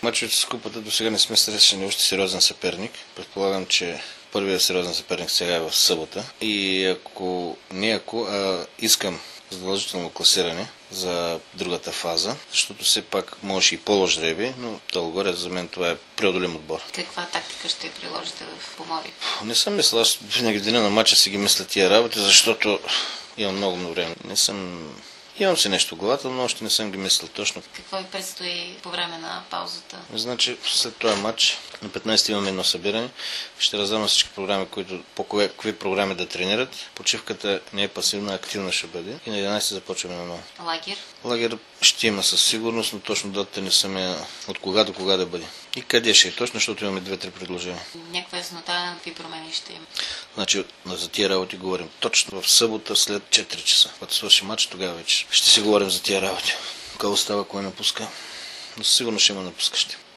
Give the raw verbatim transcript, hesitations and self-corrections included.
Мачовете с купата до сега не сме срещани още сериозен съперник. Предполагам, че първият сериозен съперник сега е в събота. И ако не ако, а искам задължително класиране за другата фаза, защото все пак може и по-лош жребий, но долу-горе за мен това е преодолим отбор. Каква тактика ще приложите в Поморие? Не съм мисля, аз винаги в деня на матча си ги мисля тия работи, защото имам много много време. Не съм... Имам си нещо в главата, но още не съм ги мислил точно. Какво ви предстои по време на паузата? Значи след този матч на петнайсети имаме едно събиране. Ще раздам всички програми, които, по кое, какви програми да тренират. Почивката не е пасивна, активна ще бъде. И на единайсети започваме на ново. Лагер? Лагер ще има със сигурност, но точно датата не съм я от кога до кога да бъде. И къде ще е точно, защото имаме две-три предложения. Някаква яснота, какви промени ще има? Значи за тия работи говорим точно в събота след четири часа. Когато свърши матч, тогава вече ще си говорим за тия работи. Кой остава, кой напуска. Но сигурно ще има напускащи.